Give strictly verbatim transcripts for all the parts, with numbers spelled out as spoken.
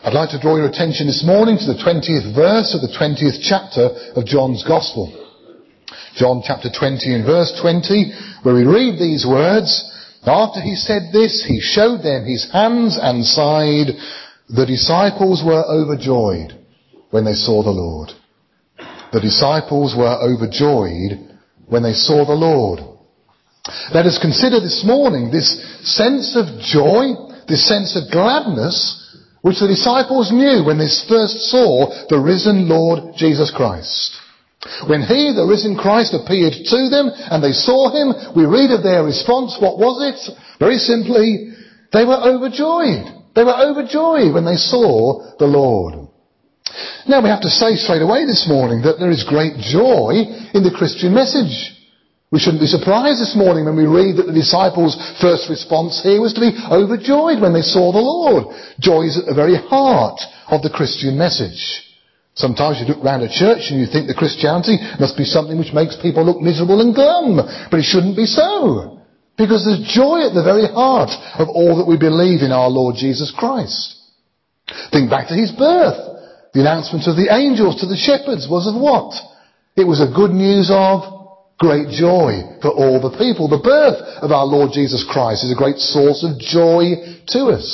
I'd like to draw your attention this morning to the twentieth verse of the twentieth chapter of John's Gospel. John chapter twenty and verse twenty, where we read these words, "After he said this, he showed them his hands and side. The disciples were overjoyed when they saw the Lord." The disciples were overjoyed when they saw the Lord. Let us consider this morning this sense of joy, this sense of gladness, which the disciples knew when they first saw the risen Lord Jesus Christ. When he, the risen Christ, appeared to them and they saw him, we read of their response. What was it? Very simply, they were overjoyed. They were overjoyed when they saw the Lord. Now we have to say straight away this morning that there is great joy in the Christian message. We shouldn't be surprised this morning when we read that the disciples' first response here was to be overjoyed when they saw the Lord. Joy is at the very heart of the Christian message. Sometimes you look round a church and you think that Christianity must be something which makes people look miserable and glum. But it shouldn't be so. Because there's joy at the very heart of all that we believe in our Lord Jesus Christ. Think back to his birth. The announcement of the angels to the shepherds was of what? It was a good news of great joy for all the people. The birth of our Lord Jesus Christ is a great source of joy to us.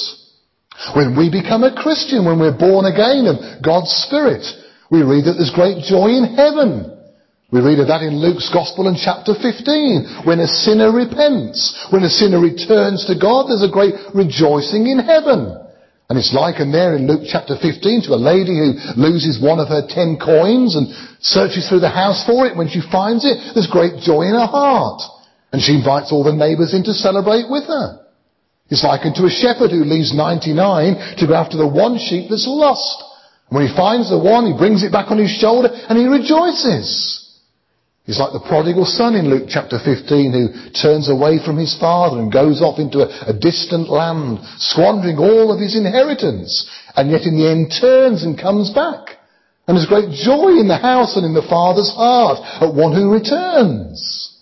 When we become a Christian, when we're born again of God's Spirit, we read that there's great joy in heaven. We read of that in Luke's Gospel in chapter fifteen. When a sinner repents, when a sinner returns to God, there's a great rejoicing in heaven. And it's likened there in Luke chapter fifteen to a lady who loses one of her ten coins and searches through the house for it. When she finds it, there's great joy in her heart. And she invites all the neighbours in to celebrate with her. It's likened to a shepherd who leaves ninety-nine to go after the one sheep that's lost. And when he finds the one, he brings it back on his shoulder and he rejoices. He's like the prodigal son in Luke chapter fifteen who turns away from his father and goes off into a, a distant land, squandering all of his inheritance, and yet in the end turns and comes back. And there's great joy in the house and in the father's heart at one who returns.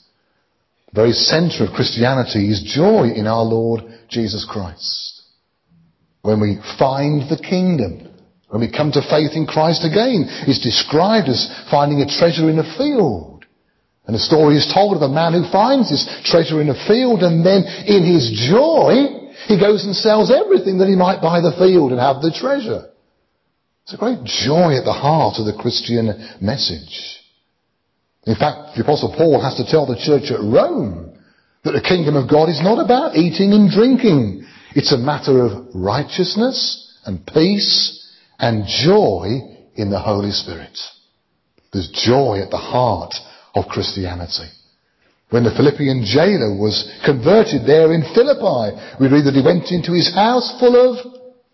The very centre of Christianity is joy in our Lord Jesus Christ. When we find the kingdom, when we come to faith in Christ again, it's described as finding a treasure in a field. And the story is told of a man who finds this treasure in a field, and then in his joy, he goes and sells everything that he might buy the field and have the treasure. It's a great joy at the heart of the Christian message. In fact, the Apostle Paul has to tell the church at Rome that the kingdom of God is not about eating and drinking. It's a matter of righteousness and peace and joy in the Holy Spirit. There's joy at the heart of Christianity. When the Philippian jailer was converted there in Philippi, we read that he went into his house full of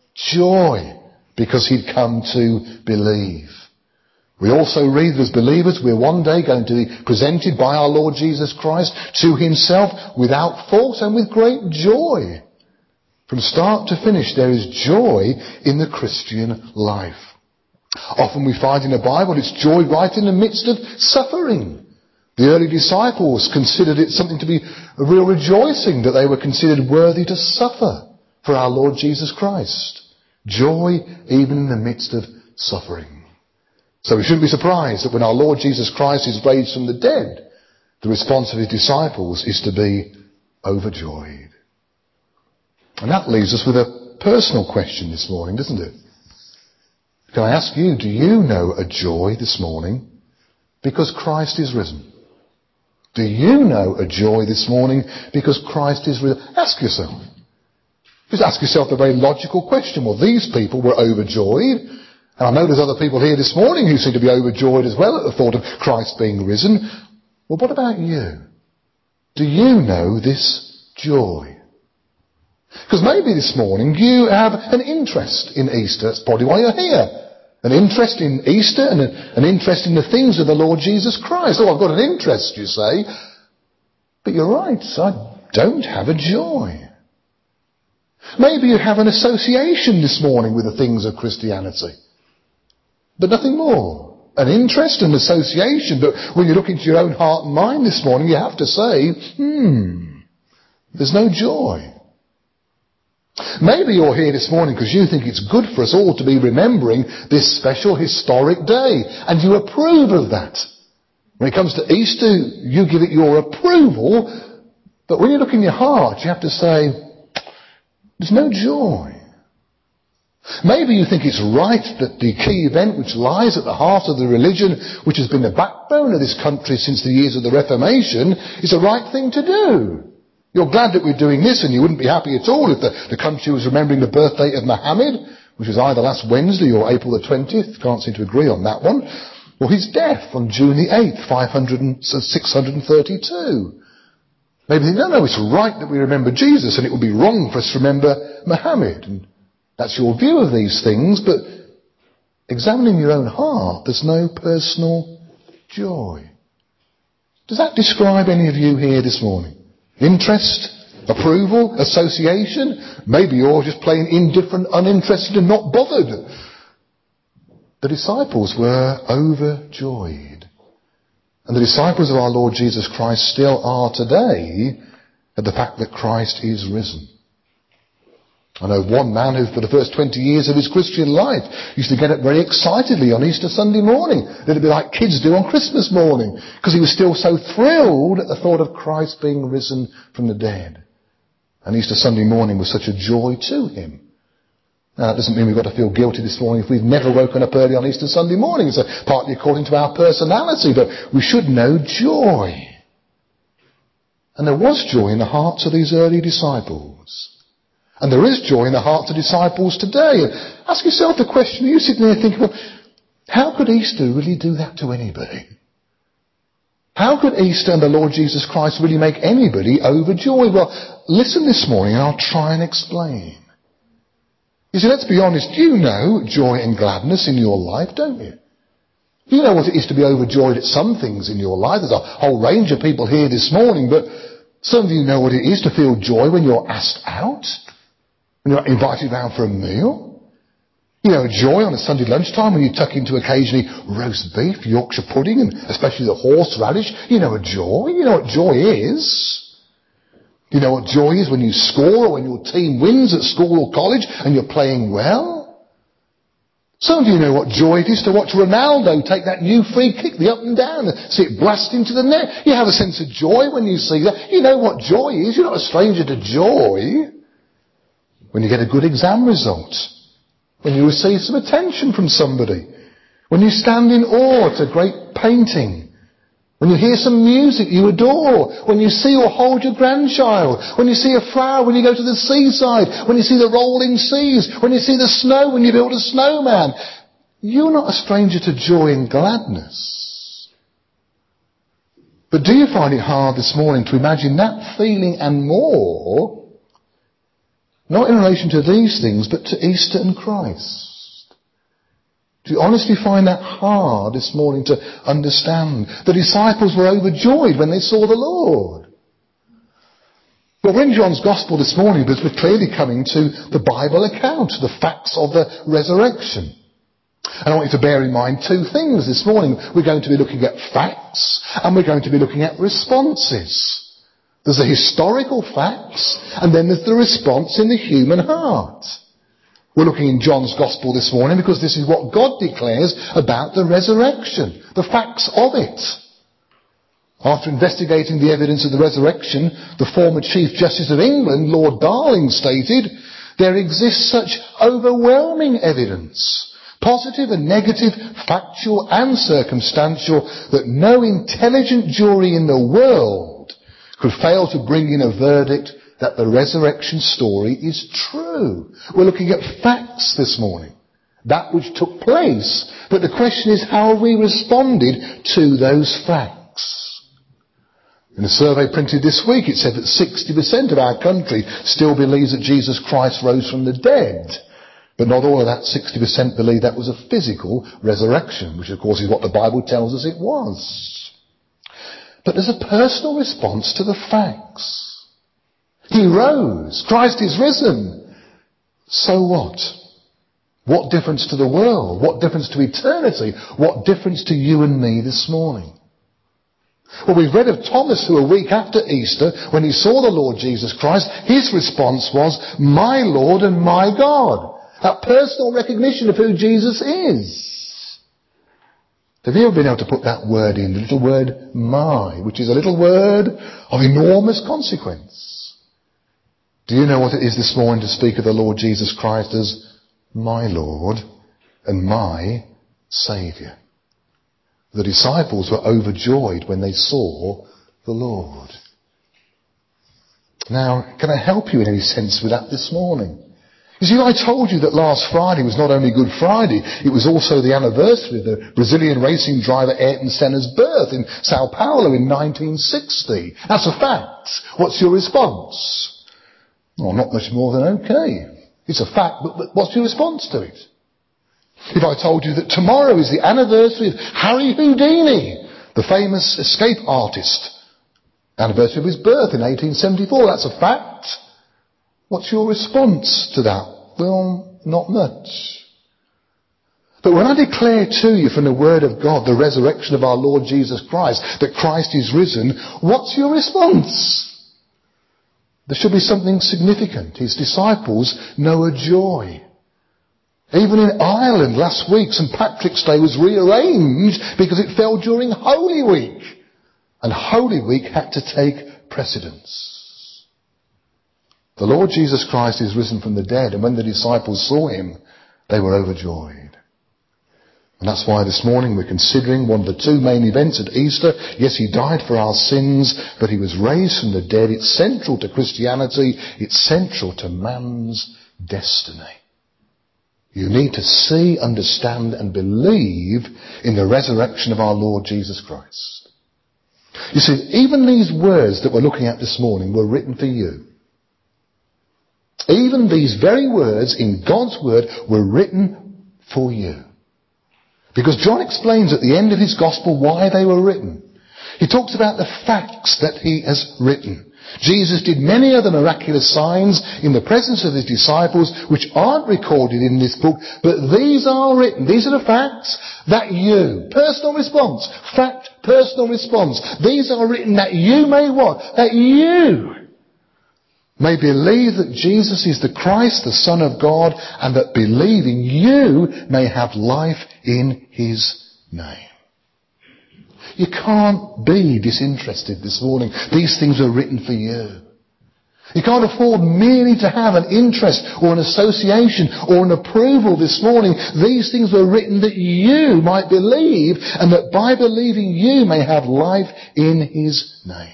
joy because he'd come to believe. We also read that as believers we're one day going to be presented by our Lord Jesus Christ to himself without fault and with great joy. From start to finish there is joy in the Christian life. Often we find in the Bible it's joy right in the midst of suffering. The early disciples considered it something to be a real rejoicing that they were considered worthy to suffer for our Lord Jesus Christ. Joy even in the midst of suffering. So we shouldn't be surprised that when our Lord Jesus Christ is raised from the dead, the response of his disciples is to be overjoyed. And that leaves us with a personal question this morning, doesn't it? Can I ask you, do you know a joy this morning because Christ is risen? Do you know a joy this morning because Christ is risen? Ask yourself. Just ask yourself the very logical question. Well, these people were overjoyed. And I know there's other people here this morning who seem to be overjoyed as well at the thought of Christ being risen. Well, what about you? Do you know this joy? Because maybe this morning you have an interest in Easter. That's probably why you're here. An interest in Easter and an interest in the things of the Lord Jesus Christ. Oh, I've got an interest, you say. But you're right, I don't have a joy. Maybe you have an association this morning with the things of Christianity. But nothing more. An interest and association. But when you look into your own heart and mind this morning, you have to say, hmm, there's no joy. Maybe you're here this morning because you think it's good for us all to be remembering this special historic day, and you approve of that. When it comes to Easter, you give it your approval, but when you look in your heart, you have to say, there's no joy. Maybe you think it's right that the key event which lies at the heart of the religion, which has been the backbone of this country since the years of the Reformation, is the right thing to do. You're glad that we're doing this, and you wouldn't be happy at all if the, the country was remembering the birthday of Muhammad, which was either last Wednesday or April the twentieth. Can't seem to agree on that one. Or his death on June the eighth, five hundred and six hundred thirty-two. Maybe they think, no, no, it's right that we remember Jesus, and it would be wrong for us to remember Muhammad. And that's your view of these things, but examining your own heart, there's no personal joy. Does that describe any of you here this morning? Interest, approval, association? Maybe you're just plain indifferent, uninterested and not bothered. The disciples were overjoyed. And the disciples of our Lord Jesus Christ still are today at the fact that Christ is risen. I know one man who for the first twenty years of his Christian life used to get up very excitedly on Easter Sunday morning. It'd be like kids do on Christmas morning, because he was still so thrilled at the thought of Christ being risen from the dead. And Easter Sunday morning was such a joy to him. Now, that doesn't mean we've got to feel guilty this morning if we've never woken up early on Easter Sunday morning. It's partly according to our personality, but we should know joy. And there was joy in the hearts of these early disciples. And there is joy in the hearts of disciples today. And ask yourself the question, are you sitting there thinking, well, how could Easter really do that to anybody? How could Easter and the Lord Jesus Christ really make anybody overjoyed? Well, listen this morning and I'll try and explain. You see, let's be honest, you know joy and gladness in your life, don't you? You know what it is to be overjoyed at some things in your life. There's a whole range of people here this morning, but some of you know what it is to feel joy when you're asked out. When you're invited round for a meal. You know, joy on a Sunday lunchtime when you tuck into occasionally roast beef, Yorkshire pudding, and especially the horseradish. You know a joy. You know what joy is. You know what joy is when you score or when your team wins at school or college and you're playing well. Some of you know what joy it is to watch Ronaldo take that new free kick, the up and down, and see it blast into the net. You have a sense of joy when you see that. You know what joy is. You're not a stranger to joy. When you get a good exam result, when you receive some attention from somebody, when you stand in awe at a great painting, when you hear some music you adore, when you see or hold your grandchild, when you see a flower, when you go to the seaside, when you see the rolling seas, when you see the snow, when you build a snowman. You're not a stranger to joy and gladness. But do you find it hard this morning to imagine that feeling and more, not in relation to these things, but to Easter and Christ? Do you honestly find that hard this morning to understand? The disciples were overjoyed when they saw the Lord. Well, we're in John's Gospel this morning, but we're clearly coming to the Bible account, the facts of the resurrection. And I want you to bear in mind two things this morning. We're going to be looking at facts, and we're going to be looking at responses. There's the historical facts, and then there's the response in the human heart. We're looking in John's Gospel this morning because this is what God declares about the resurrection, the facts of it. After investigating the evidence of the resurrection, the former Chief Justice of England, Lord Darling, stated, there exists such overwhelming evidence, positive and negative, factual and circumstantial, that no intelligent jury in the world could fail to bring in a verdict that the resurrection story is true. We're looking at facts this morning. That which took place. But the question is, how have we responded to those facts? In a survey printed this week, it said that sixty percent of our country still believes that Jesus Christ rose from the dead. But not all of that sixty percent believe that was a physical resurrection, which of course is what the Bible tells us it was. But there's a personal response to the facts. He rose. Christ is risen. So what? What difference to the world? What difference to eternity? What difference to you and me this morning? Well, we've read of Thomas, who a week after Easter, when he saw the Lord Jesus Christ, his response was, "My Lord and my God." That personal recognition of who Jesus is. Have you ever been able to put that word in, the little word "my," which is a little word of enormous consequence? Do you know what it is this morning to speak of the Lord Jesus Christ as my Lord and my Saviour? The disciples were overjoyed when they saw the Lord. Now, can I help you in any sense with that this morning? You see, I told you that last Friday was not only Good Friday, it was also the anniversary of the Brazilian racing driver Ayrton Senna's birth in Sao Paulo in nineteen sixty. That's a fact. What's your response? Well, not much more than okay. It's a fact, but, but what's your response to it? If I told you that tomorrow is the anniversary of Harry Houdini, the famous escape artist, anniversary of his birth in eighteen seventy-four, that's a fact. What's your response to that? Well, not much. But when I declare to you from the Word of God the resurrection of our Lord Jesus Christ, that Christ is risen, what's your response? There should be something significant. His disciples know a joy. Even in Ireland last week, Saint Patrick's Day was rearranged because it fell during Holy Week. And Holy Week had to take precedence. The Lord Jesus Christ is risen from the dead, and when the disciples saw him, they were overjoyed. And that's why this morning we're considering one of the two main events at Easter. Yes, he died for our sins, but he was raised from the dead. It's central to Christianity. It's central to man's destiny. You need to see, understand, and believe in the resurrection of our Lord Jesus Christ. You see, even these words that we're looking at this morning were written for you. Even these very words in God's Word were written for you. Because John explains at the end of his Gospel why they were written. He talks about the facts that he has written. Jesus did many other miraculous signs in the presence of his disciples which aren't recorded in this book, but these are written. These are the facts that you, personal response, fact, personal response. These are written that you may what? That you may believe that Jesus is the Christ, the Son of God, and that believing you may have life in his name. You can't be disinterested this morning. These things are written for you. You can't afford merely to have an interest or an association or an approval this morning. These things were written that you might believe, and that by believing you may have life in his name.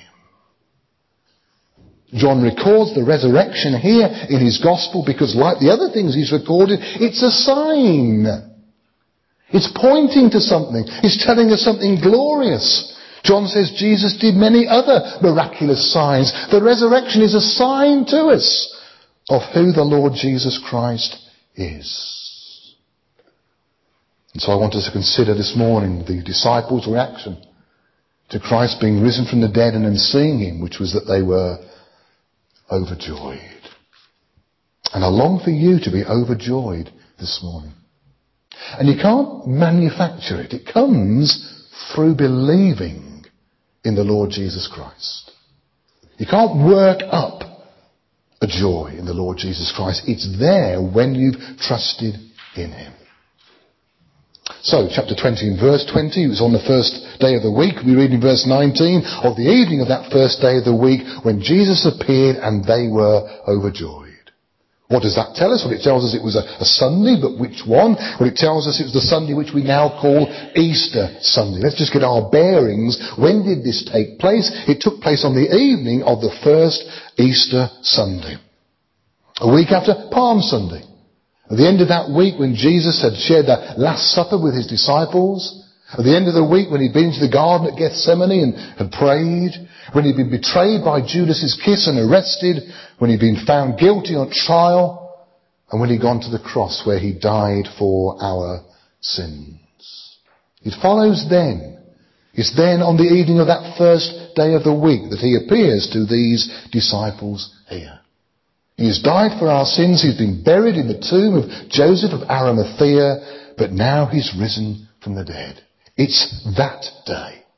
John records the resurrection here in his Gospel because, like the other things he's recorded, it's a sign. It's pointing to something. It's telling us something glorious. John says Jesus did many other miraculous signs. The resurrection is a sign to us of who the Lord Jesus Christ is. And so I want us to consider this morning the disciples' reaction to Christ being risen from the dead and then seeing him, which was that they were overjoyed. And I long for you to be overjoyed this morning. And you can't manufacture it. It comes through believing in the Lord Jesus Christ. You can't work up a joy in the Lord Jesus Christ. It's there when you've trusted in him. So, chapter twenty and verse twenty, it was on the first day of the week. We read in verse nineteen, of the evening of that first day of the week, when Jesus appeared and they were overjoyed. What does that tell us? Well, it tells us it was a, a Sunday, but which one? Well, it tells us it was the Sunday which we now call Easter Sunday. Let's just get our bearings. When did this take place? It took place on the evening of the first Easter Sunday. A week after Palm Sunday. At the end of that week, when Jesus had shared that Last Supper with his disciples, at the end of the week when he'd been to the garden at Gethsemane and had prayed, when he'd been betrayed by Judas's kiss and arrested, when he'd been found guilty on trial, and when he'd gone to the cross where he died for our sins. It follows then. It's then on the evening of that first day of the week that he appears to these disciples here. He has died for our sins. He's been buried in the tomb of Joseph of Arimathea, but now he's risen from the dead. It's that day.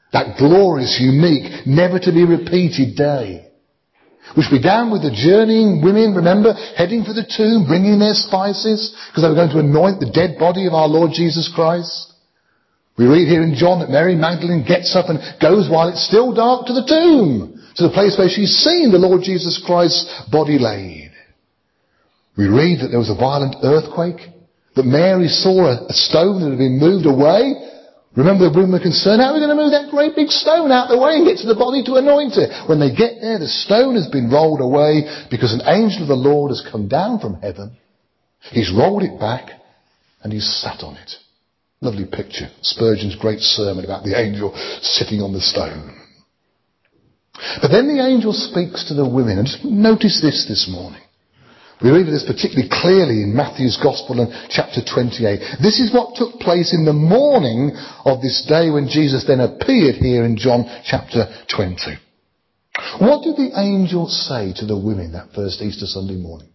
That glorious, unique, never to be repeated day. Which began with the journeying women, remember, heading for the tomb, bringing their spices, because they were going to anoint the dead body of our Lord Jesus Christ. We read here in John that Mary Magdalene gets up and goes while it's still dark to the tomb, to the place where she's seen the Lord Jesus Christ's body laid. We read that there was a violent earthquake, that Mary saw a, a stone that had been moved away. Remember, the women were concerned, how are we going to move that great big stone out of the way and get to the body to anoint it? When they get there, the stone has been rolled away because an angel of the Lord has come down from heaven. He's rolled it back and he's sat on it. Lovely picture. Spurgeon's great sermon about the angel sitting on the stone. But then the angel speaks to the women. And just notice this this morning. We read this particularly clearly in Matthew's Gospel in chapter twenty-eight. This is what took place in the morning of this day when Jesus then appeared here in John chapter twenty. What did the angel say to the women that first Easter Sunday morning?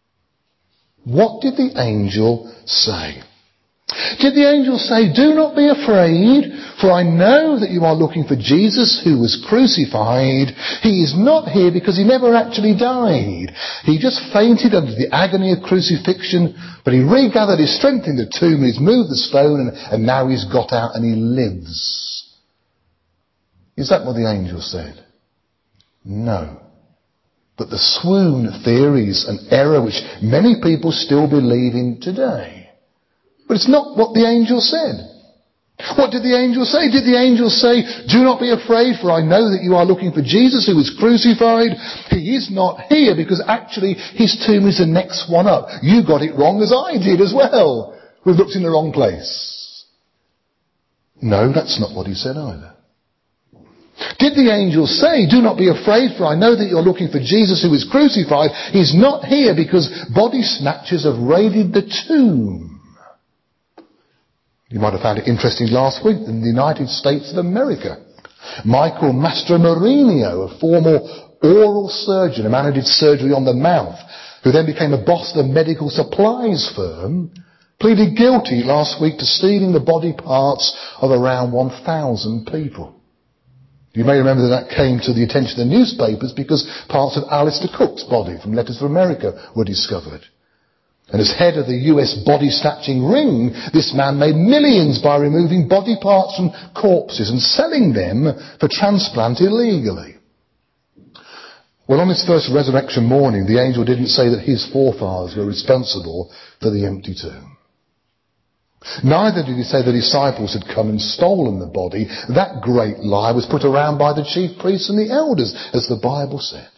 What did the angel say? Did the angel say, do not be afraid, for I know that you are looking for Jesus who was crucified. He is not here because he never actually died. He just fainted under the agony of crucifixion, but he regathered his strength in the tomb, he's moved the stone, and, and now he's got out and he lives. Is that what the angel said? No. But the swoon theory is an error which many people still believe in today. But it's not what the angel said. What did the angel say? Did the angel say, do not be afraid, for I know that you are looking for Jesus who was crucified. He is not here because actually his tomb is the next one up. You got it wrong as I did as well. We've looked in the wrong place. No, that's not what he said either. Did the angel say, do not be afraid, for I know that you're looking for Jesus who was crucified. He's not here because body snatchers have raided the tomb. You might have found it interesting last week in the United States of America. Michael Mastromarinio, a former oral surgeon, a man who did surgery on the mouth, who then became a boss of a medical supplies firm, pleaded guilty last week to stealing the body parts of around one thousand people. You may remember that that came to the attention of the newspapers because parts of Alistair Cook's body from Letters from America were discovered. And as head of the U S body snatching ring, this man made millions by removing body parts from corpses and selling them for transplant illegally. Well, on his first resurrection morning, the angel didn't say that his forefathers were responsible for the empty tomb. Neither did he say the disciples had come and stolen the body. That great lie was put around by the chief priests and the elders, as the Bible said.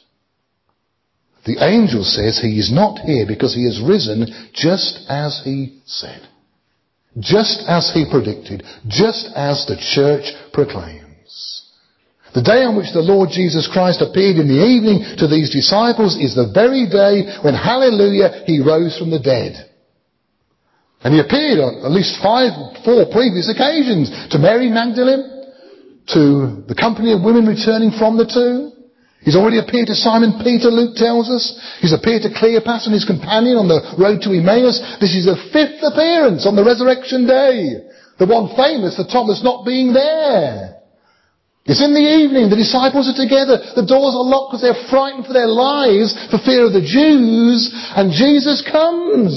The angel says he is not here because he has risen just as he said. Just as he predicted. Just as the church proclaims. The day on which the Lord Jesus Christ appeared in the evening to these disciples is the very day when, hallelujah, he rose from the dead. And he appeared on at least five, four previous occasions to Mary Magdalene, to the company of women returning from the tomb. He's already appeared to Simon Peter, Luke tells us. He's appeared to Cleopas and his companion on the road to Emmaus. This is the fifth appearance on the resurrection day. The one famous for Thomas not being there. It's in the evening. The disciples are together. The doors are locked because they're frightened for their lives for fear of the Jews. And Jesus comes.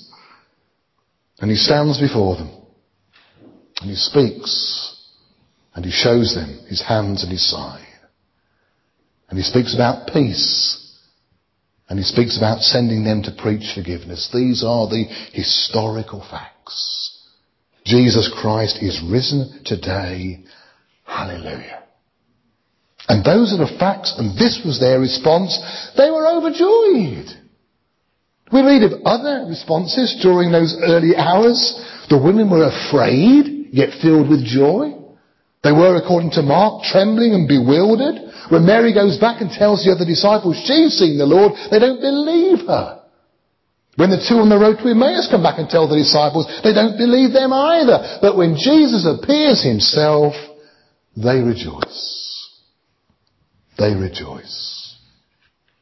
And he stands before them. And he speaks. And he shows them his hands and his side. And he speaks about peace. And he speaks about sending them to preach forgiveness. These are the historical facts. Jesus Christ is risen today. Hallelujah. And those are the facts, and this was their response. They were overjoyed. We read of other responses during those early hours. The women were afraid, yet filled with joy. They were, according to Mark, trembling and bewildered. When Mary goes back and tells the other disciples she's seen the Lord, they don't believe her. When the two on the road to Emmaus come back and tell the disciples, they don't believe them either. But when Jesus appears himself, they rejoice. They rejoice.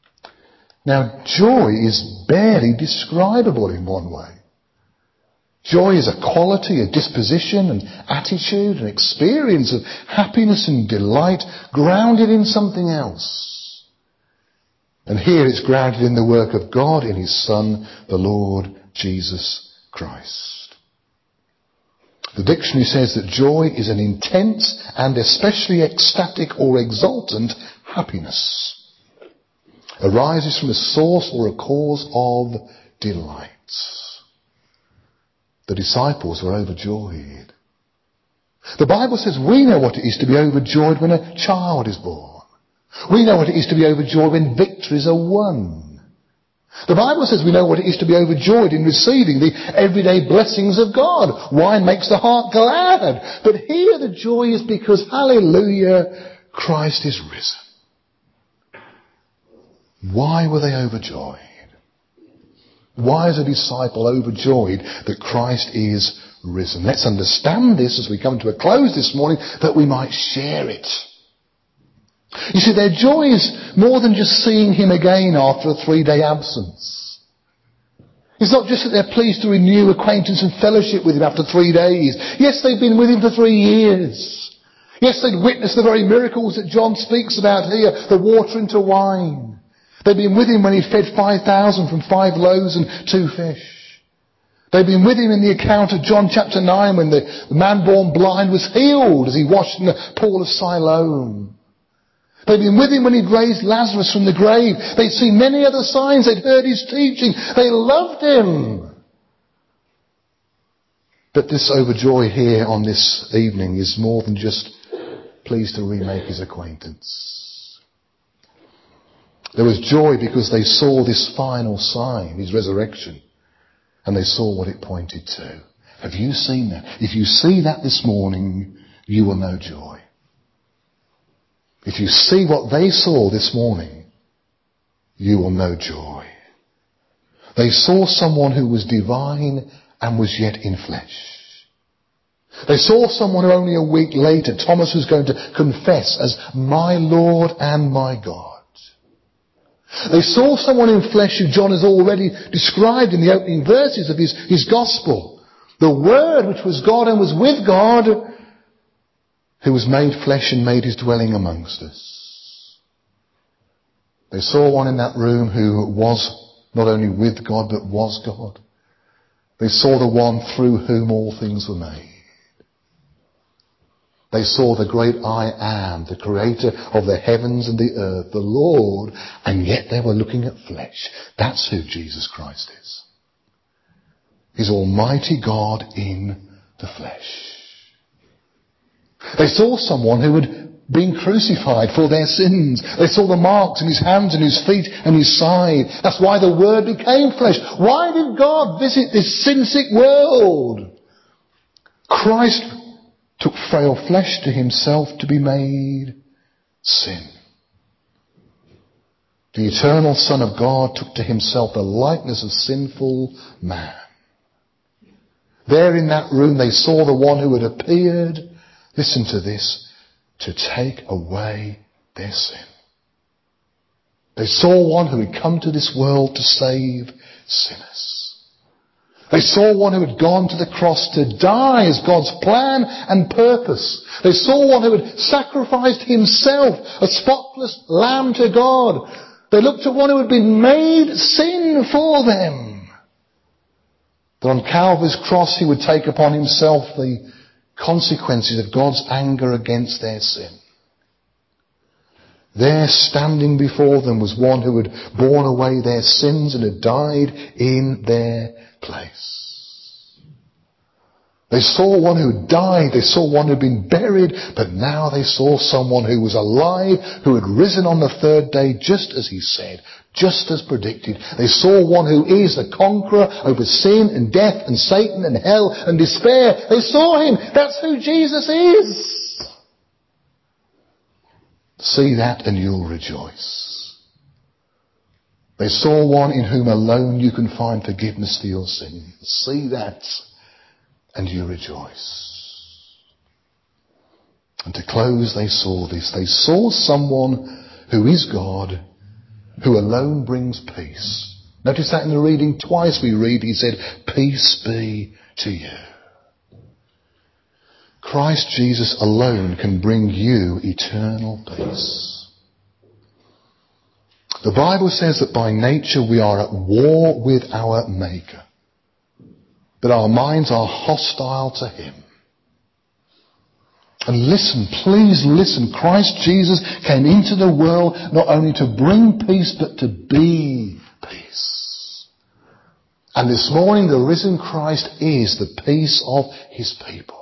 Now, joy is barely describable in one way. Joy is a quality, a disposition, an attitude, an experience of happiness and delight grounded in something else. And here it's grounded in the work of God in his Son, the Lord Jesus Christ. The dictionary says that joy is an intense and especially ecstatic or exultant happiness. Arises from a source or a cause of delight. The disciples were overjoyed. The Bible says we know what it is to be overjoyed when a child is born. We know what it is to be overjoyed when victories are won. The Bible says we know what it is to be overjoyed in receiving the everyday blessings of God. Wine makes the heart glad. But here the joy is because, hallelujah, Christ is risen. Why were they overjoyed? Why is a disciple overjoyed that Christ is risen? Let's understand this as we come to a close this morning, that we might share it. You see, their joy is more than just seeing him again after a three-day absence. It's not just that they're pleased to renew acquaintance and fellowship with him after three days. Yes, they've been with him for three years. Yes, they'd witnessed the very miracles that John speaks about here, the water into wine. They'd been with him when he fed five thousand from five loaves and two fish. They'd been with him in the account of John chapter nine when the man born blind was healed as he washed in the pool of Siloam. They'd been with him when he'd raised Lazarus from the grave. They'd seen many other signs. They'd heard his teaching. They loved him. But this overjoy here on this evening is more than just pleased to remake his acquaintance. There was joy because they saw this final sign, his resurrection, and they saw what it pointed to. Have you seen that? If you see that this morning, you will know joy. If you see what they saw this morning, you will know joy. They saw someone who was divine and was yet in flesh. They saw someone who only a week later Thomas was going to confess as my Lord and my God. They saw someone in flesh who John has already described in the opening verses of his, his gospel. The Word which was God and was with God, who was made flesh and made his dwelling amongst us. They saw one in that room who was not only with God but was God. They saw the one through whom all things were made. They saw the great I Am, the creator of the heavens and the earth, the Lord, and yet they were looking at flesh. That's who Jesus Christ is. He's Almighty God in the flesh. They saw someone who had been crucified for their sins. They saw the marks in his hands and his feet and his side. That's why the Word became flesh. Why did God visit this sin-sick world? Christ took frail flesh to himself to be made sin. The eternal Son of God took to himself the likeness of sinful man. There in that room they saw the one who had appeared, listen to this, to take away their sin. They saw one who had come to this world to save sinners. They saw one who had gone to the cross to die as God's plan and purpose. They saw one who had sacrificed himself, a spotless lamb to God. They looked at one who had been made sin for them. That on Calvary's cross he would take upon himself the consequences of God's anger against their sin. There standing before them was one who had borne away their sins and had died in their place. They saw one who had died, they saw one who had been buried, but now they saw someone who was alive, who had risen on the third day, just as he said, just as predicted. They saw one who is the conqueror over sin and death and Satan and hell and despair. They saw him. That's who Jesus is. See that and you'll rejoice. They saw one in whom alone you can find forgiveness for your sins. See that and you rejoice. And to close, they saw this. They saw someone who is God, who alone brings peace. Notice that in the reading twice we read, he said, peace be to you. Christ Jesus alone can bring you eternal peace. The Bible says that by nature we are at war with our Maker, that our minds are hostile to Him. And listen, please listen, Christ Jesus came into the world not only to bring peace, but to be peace. And this morning the risen Christ is the peace of His people.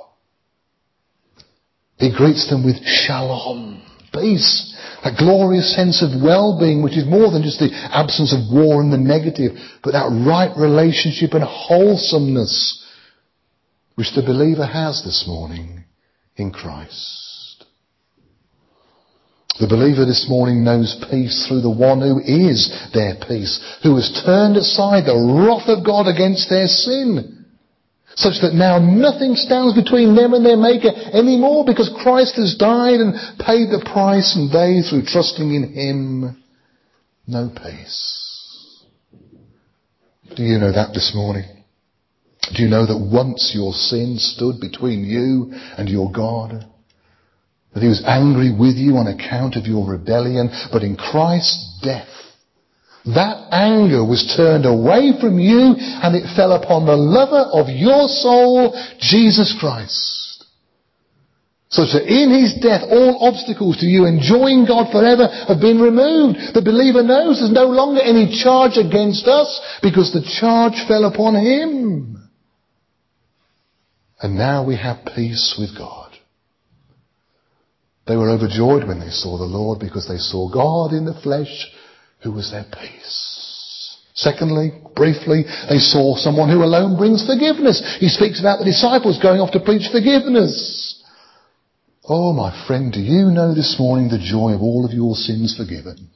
He greets them with shalom, peace, that glorious sense of well-being, which is more than just the absence of war and the negative, but that right relationship and wholesomeness which the believer has this morning in Christ. The believer this morning knows peace through the one who is their peace, who has turned aside the wrath of God against their sin, such that now nothing stands between them and their Maker anymore, because Christ has died and paid the price, and they, through trusting in Him, know peace. Do you know that this morning? Do you know that once your sin stood between you and your God? That He was angry with you on account of your rebellion, but in Christ's death, that anger was turned away from you and it fell upon the lover of your soul, Jesus Christ. Such that in His death all obstacles to you enjoying God forever have been removed. The believer knows there's no longer any charge against us because the charge fell upon Him. And now we have peace with God. They were overjoyed when they saw the Lord because they saw God in the flesh, who was their peace. Secondly, briefly, they saw someone who alone brings forgiveness. He speaks about the disciples going off to preach forgiveness. Oh, my friend, do you know this morning the joy of all of your sins forgiven?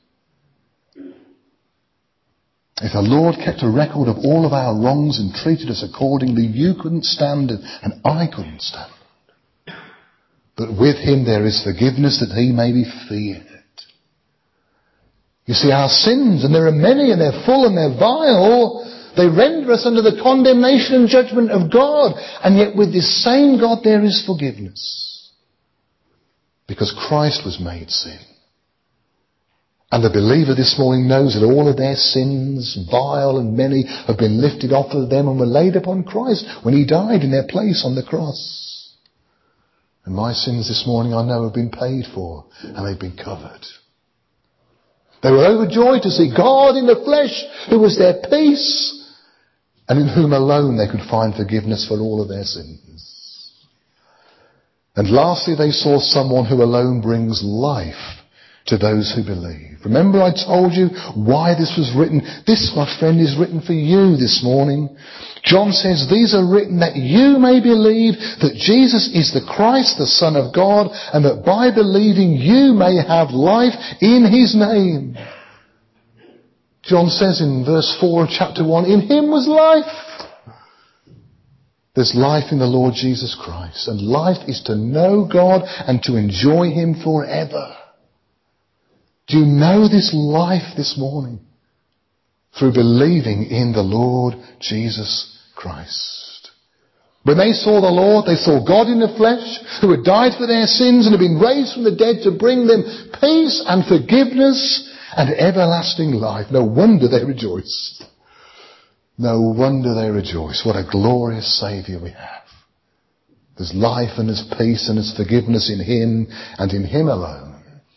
If the Lord kept a record of all of our wrongs and treated us accordingly, you couldn't stand it and I couldn't stand it. But with Him there is forgiveness that He may be feared. You see, our sins, and there are many, and they're full and they're vile, they render us under the condemnation and judgment of God. And yet with this same God there is forgiveness. Because Christ was made sin. And the believer this morning knows that all of their sins, vile and many, have been lifted off of them and were laid upon Christ when He died in their place on the cross. And my sins this morning I know have been paid for and they've been covered. They were overjoyed to see God in the flesh, who was their peace, and in whom alone they could find forgiveness for all of their sins. And lastly, they saw someone who alone brings life to those who believe. Remember I told you why this was written. This, my friend, is written for you this morning. John says, these are written that you may believe that Jesus is the Christ, the Son of God, and that by believing you may have life in His name. John says in verse four of chapter one, in Him was life. There's life in the Lord Jesus Christ, and life is to know God and to enjoy Him forever. Do you know this life this morning? Through believing in the Lord Jesus Christ. When they saw the Lord, they saw God in the flesh, who had died for their sins and had been raised from the dead to bring them peace and forgiveness and everlasting life. No wonder they rejoiced. No wonder they rejoice. What a glorious Saviour we have. There's life and there's peace and there's forgiveness in Him and in Him alone.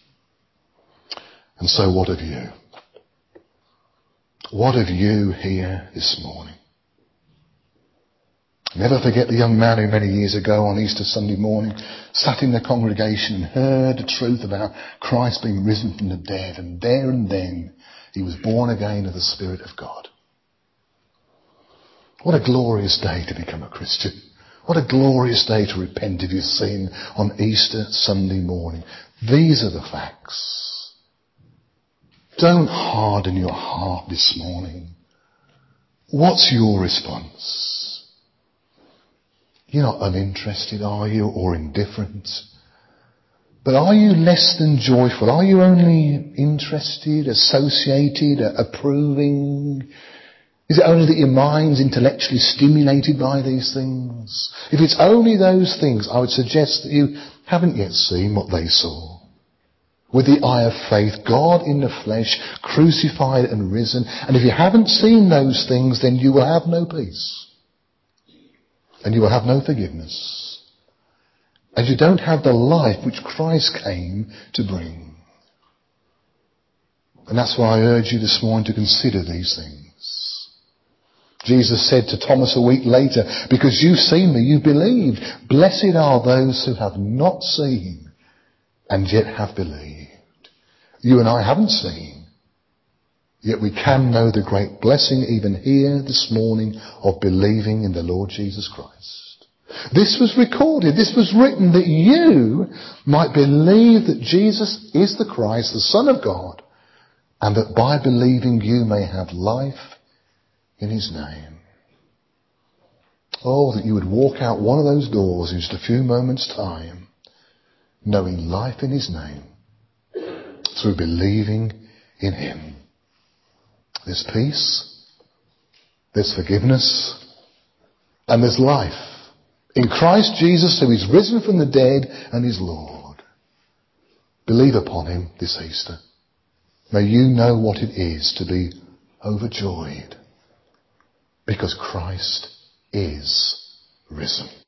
And so what of you? What of you here this morning? Never forget the young man who many years ago on Easter Sunday morning sat in the congregation and heard the truth about Christ being risen from the dead, and there and then he was born again of the Spirit of God. What a glorious day to become a Christian. What a glorious day to repent of your sin on Easter Sunday morning. These are the facts. Don't harden your heart this morning. What's your response? You're not uninterested, are you, or indifferent? But are you less than joyful? Are you only interested, associated, approving? Is it only that your mind's intellectually stimulated by these things? If it's only those things, I would suggest that you haven't yet seen what they saw. With the eye of faith, God in the flesh, crucified and risen. And if you haven't seen those things, then you will have no peace. And you will have no forgiveness. And you don't have the life which Christ came to bring. And that's why I urge you this morning to consider these things. Jesus said to Thomas a week later, because you've seen me, you've believed. Blessed are those who have not seen and yet have believed. You and I haven't seen, yet we can know the great blessing even here this morning of believing in the Lord Jesus Christ. This was recorded, this was written that you might believe that Jesus is the Christ, the Son of God, and that by believing you may have life in his name. Oh, that you would walk out one of those doors in just a few moments' time, knowing life in his name, through believing in him. There's peace, there's forgiveness, and there's life in Christ Jesus, who is risen from the dead and is Lord. Believe upon him this Easter. May you know what it is to be overjoyed, because Christ is risen.